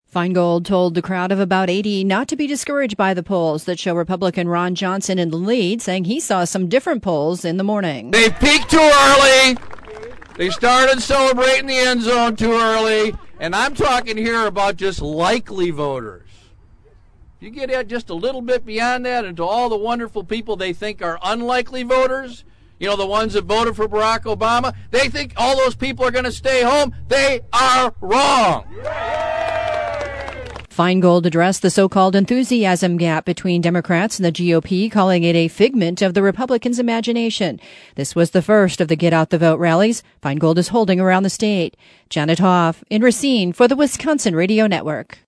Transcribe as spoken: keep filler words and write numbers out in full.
Feingold told the crowd of about eighty not to be discouraged by the polls that show Republican Ron Johnson in the lead, saying he saw some different polls in the morning. They peaked too early. They started celebrating the end zone too early. And I'm talking here about just likely voters. You get out just a little bit beyond that into all the wonderful people they think are unlikely voters, you know, the ones that voted for Barack Obama, they think all those people are going to stay home. They are wrong. Feingold addressed the so-called enthusiasm gap between Democrats and the G O P, calling it a figment of the Republicans' imagination. This was the first of the Get Out the Vote rallies Feingold is holding around the state. Janet Hoff in Racine for the Wisconsin Radio Network.